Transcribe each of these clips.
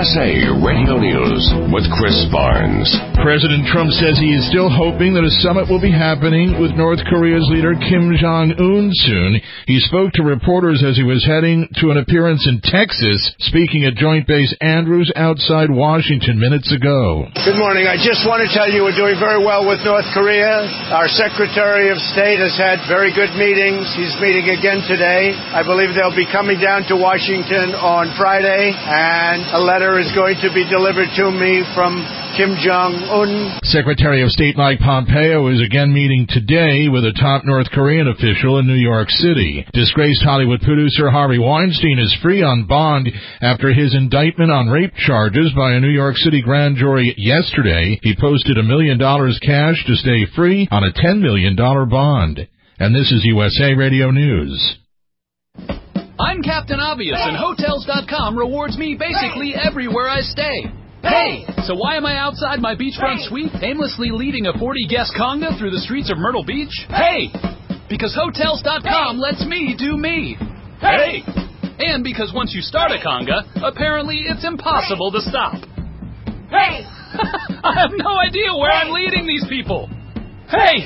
USA Radio News with Chris Barnes. President Trump says he is still hoping that a summit will be happening with North Korea's leader Kim Jong-un soon. He spoke to reporters as he was heading to an appearance in Texas, speaking at Joint Base Andrews outside Washington minutes ago. Good morning. I just want to tell you we're doing very well with North Korea. Our Secretary of State has had very good meetings. He's meeting again today. I believe they'll be coming down to Washington on Friday, and a letter is going to be delivered to me from Kim Jong-un. Secretary of State Mike Pompeo is again meeting today with a top North Korean official in New York City. Disgraced Hollywood producer Harvey Weinstein is free on bond after his indictment on rape charges by a New York City grand jury yesterday. He posted $1 million cash to stay free on a $10 million bond. And this is USA Radio News. I'm Captain Obvious, and Hotels.com rewards me basically everywhere I stay. Hey! So why am I outside my beachfront suite aimlessly leading a 40-guest conga through the streets of Myrtle Beach? Hey! Because Hotels.com lets me do me. Hey! And because once you start a conga, apparently it's impossible to stop. Hey! I have no idea where I'm leading these people. Hey!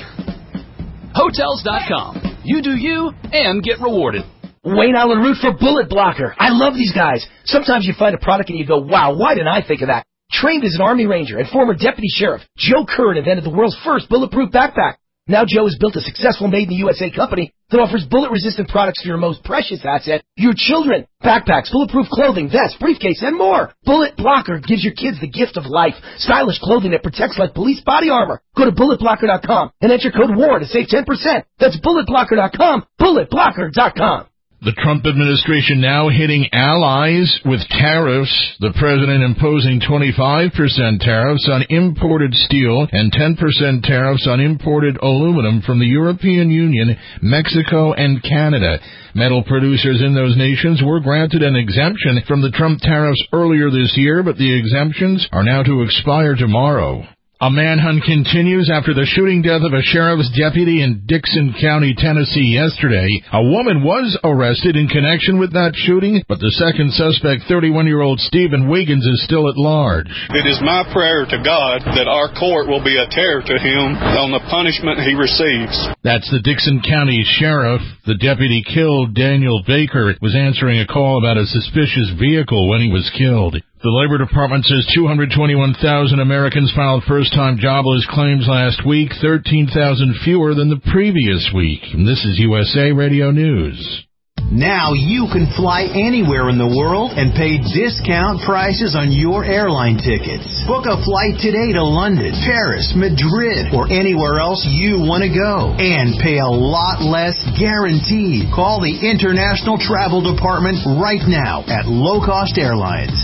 Hotels.com. You do you and get rewarded. Wayne Allen Root for Bullet Blocker. I love these guys. Sometimes you find a product and you go, wow, why didn't I think of that? Trained as an Army Ranger and former Deputy Sheriff, Joe Curran invented the world's first bulletproof backpack. Now Joe has built a successful made-in-the-USA company that offers bullet-resistant products for your most precious asset, your children. Backpacks, bulletproof clothing, vests, briefcase, and more. Bullet Blocker gives your kids the gift of life. Stylish clothing that protects like police body armor. Go to BulletBlocker.com and enter code WAR to save 10%. That's BulletBlocker.com, BulletBlocker.com. The Trump administration now hitting allies with tariffs. The president imposing 25% tariffs on imported steel and 10% tariffs on imported aluminum from the European Union, Mexico, and Canada. Metal producers in those nations were granted an exemption from the Trump tariffs earlier this year, but the exemptions are now to expire tomorrow. A manhunt continues after the shooting death of a sheriff's deputy in Dixon County, Tennessee yesterday. A woman was arrested in connection with that shooting, but the second suspect, 31-year-old Stephen Wiggins, is still at large. It is my prayer to God that our court will be a terror to him on the punishment he receives. That's the Dixon County sheriff. The deputy killed, Daniel Baker, was answering a call about a suspicious vehicle when he was killed. The Labor Department says 221,000 Americans filed first-time jobless claims last week, 13,000 fewer than the previous week. And this is USA Radio News. Now you can fly anywhere in the world and pay discount prices on your airline tickets. Book a flight today to London, Paris, Madrid, or anywhere else you want to go. And pay a lot less guaranteed. Call the International Travel Department right now at Low Cost Airlines.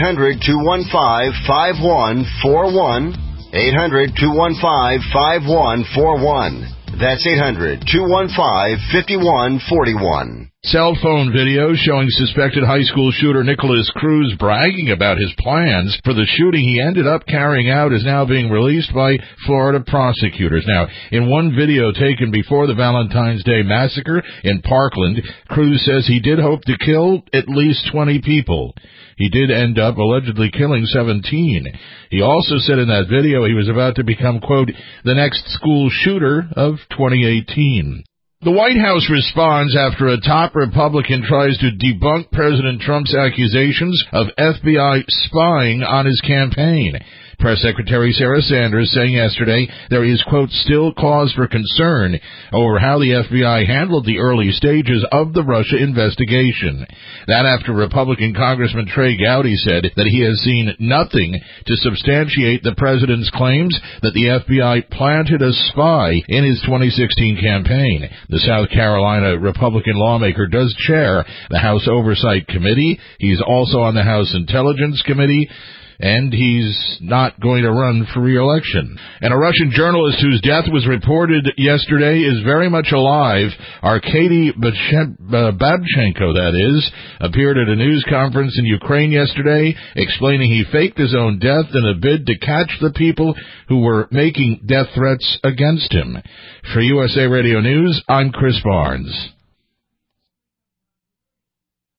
800-215-5141. 800-215-5141. That's 800-215-5141. Cell phone video showing suspected high school shooter Nicholas Cruz bragging about his plans for the shooting he ended up carrying out is now being released by Florida prosecutors. Now, in one video taken before the Valentine's Day massacre in Parkland, Cruz says he did hope to kill at least 20 people. He did end up allegedly killing 17. He also said in that video he was about to become, quote, the next school shooter of 2018. The White House responds after a top Republican tries to debunk President Trump's accusations of FBI spying on his campaign. Press Secretary Sarah Sanders saying yesterday there is, quote, still cause for concern over how the FBI handled the early stages of the Russia investigation. That after Republican Congressman Trey Gowdy said that he has seen nothing to substantiate the president's claims that the FBI planted a spy in his 2016 campaign. The South Carolina Republican lawmaker does chair the House Oversight Committee. He's also on the House Intelligence Committee. And he's not going to run for re-election. And a Russian journalist whose death was reported yesterday is very much alive. Arkady Babchenko, that is, appeared at a news conference in Ukraine yesterday, explaining he faked his own death in a bid to catch the people who were making death threats against him. For USA Radio News, I'm Chris Barnes.